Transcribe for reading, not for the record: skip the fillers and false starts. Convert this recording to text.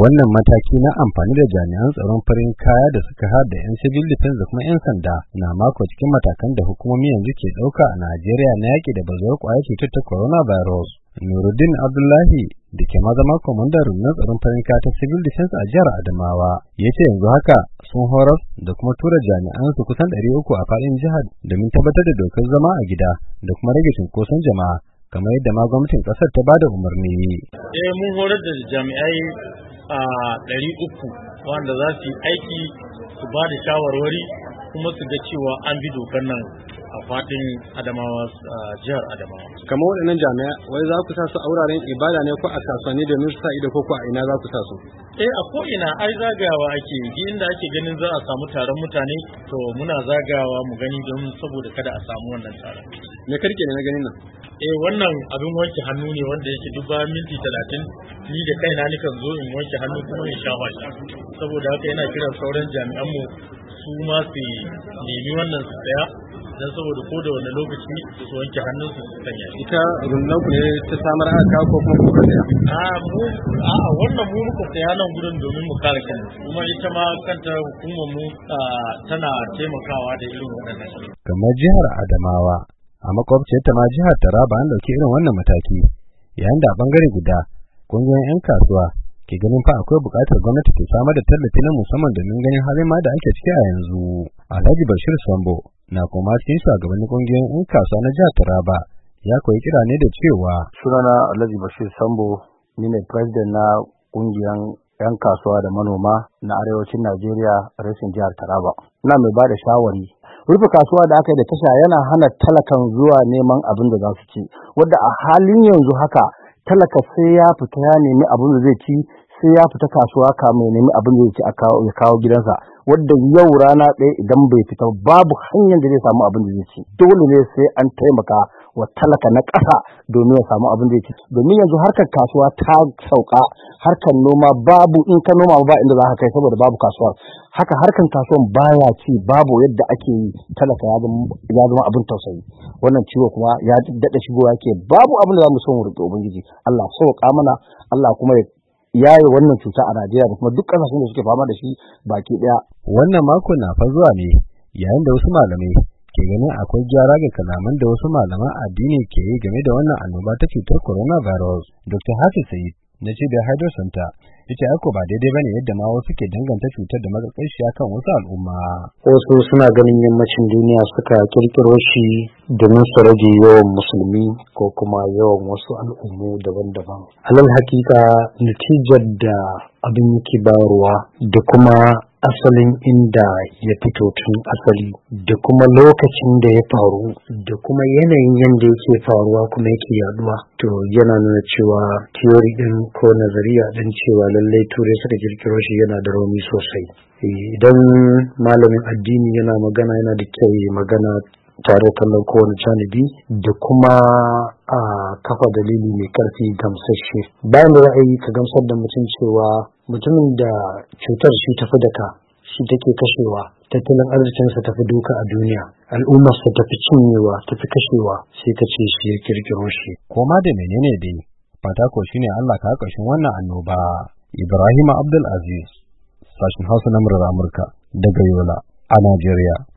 Wannan mataki na amfani da jami'an tsaron farin kaya da suka haɗa 'yan civil defense da kuma 'yan sanda na mako cikin matakan da hukumomi yanzu ke ɗauka a Najeriya na yaƙi da bazuwar ƙwayar cutar ta coronavirus. Nuruddin Abdullahi da ke zama kwamandan rundunar tsaron farin kaya ta civil defense a jihar Adamawa ya ce yanzu haka sun horar da kuma tura jami'an su kusan 300 a faɗin jihar domin tabbatar da dokar zama a gida da kuma rage cunkoson jama'a kamar yadda ma gwamnatin ƙasar ta bada umarni. Mun horar da jami'ai a 300 wanda za su yi aiki su ba da shawarwari kuma su ga cewa an bi dokar nan a fadin Adamawa, jihar Adamawa. Kamar waɗannan jami'ai wai za ku sa su a wuraren ibada ne ko a kasuwanni domin su sa ido ko a ina za ku sa su? A ko ina ai zagawa ake yi, inda ake ganin za a samu taron mutane to muna zagawa mu gani don saboda kada a samu wannan taron. Me karke ne na ganin nan? Wannan abin wanke hannu ne wanda yake duk bayan minti 30 ni da kaina nikan zo in wanke hannu kuma in shafa shi. Saboda haka yana kiran sauran jami'an mu su ma su nemi wannan su tsaya dan saboda ko da wani lokaci su wanke hannun su sanya. Ita rundunar ku ne ta samar aka ko kuma ku tsaya? Wannan mu muka tsaya nan gurin domin mu kare kanmu. Kuma ita ma kanta hukumar mu tana taimakawa da irin waɗannan. Kamar jihar Adamawa a makwabciyarta ma jihar Taraba an dauki irin wannan mataki yayin da a bangare guda kungiyoyin 'yan kasuwa ke ganin fa akwai buƙatar gwamnati ta samar da tallafi na musamman domin ganin halin ma da ake ciki a yanzu. Alhaji Bashir Sambo na kuma cikin shugabannin kungiyoyin 'yan kasuwa na jihar Taraba ya koyi kira ne da cewa sunana Alhaji Bashir Sambo ni ne president na kungiyar 'yan kasuwa da manoma na arewacin Najeriya reshen jihar Taraba. Ina mai ba da shawari rufe kasuwa da aka yi da tasha yana hana talakan zuwa neman abin da za su ci, wadda a halin yanzu haka talaka sai ya fita ya nemi abin da zai ci, sai ya fita kasuwa kamin ya nemi abin da zai ci ya kawo gidansa, wadda yau rana ɗaya idan bai fita babu hanyar da zai samu abin da zai ci. Dole ne sai an taimaka wa talaka na ƙasa domin ya samu abin da zai ci, domin yanzu harkar kasuwa ta sauka, harkar noma babu, in ka noma ba inda za ka kai saboda babu kasuwa. Haka harkar kasuwan baya ci, babu yadda ake yi, talaka ya zama abin tausayi. Wannan ciwo kuma ya daɗa shigowa yake, babu abin da za mu so mu roƙi Ubangiji Allah sauƙa mana, Allah kuma ya yaye wannan cuta a Najeriya da kuma duk ƙasashen da suke fama da shi baki ɗaya. Wannan mako na fa zuwa ne yayin da wasu malamai ke ganin akwai gyara ga kalaman da wasu malaman addini ke yi game da wannan annoba ta cutar coronavirus. Dr. Hafiz Said na cibiyar Hydro Center yace aiko ba daidai bane yadda ma wasu ke danganta cutar da matsakaiciya kan wasu al'umma. Wasu suna ganin yammacin duniya suka kirkiro shi domin su rage yawan musulmi ko kuma yawan wasu al'ummu daban-daban. Alal hakika natijar da abin yake bayarwa da kuma asalin inda ya fito tun asali da kuma lokacin da ya faru da kuma yanayin yadda yake faruwa kuma yake yaduwa, to yana nuna cewa theory din ko nazariya din cewa lallai turai suka kirkiro shi yana da rauni sosai. Idan malamin addini yana magana yana da kyau magana tare kallon kowane janibi da kuma a kafa dalili mai karfi gamsashe. Bayan da ra'ayi ka gamsar da mutum cewa mutumin da cutar shi tafi da ka shi take kashewa, tattalin arzikinsa tafi duka a duniya, al'ummarsa tafi cinyewa tafi kashewa, sai ka ce shi ya kirkiro shi. Koma da menene dai fata ko shine Allah ka ƙarshen wannan annoba. Ibrahim Abdul Aziz, sashin Hausa na murar Amurka daga Yola a Najeriya.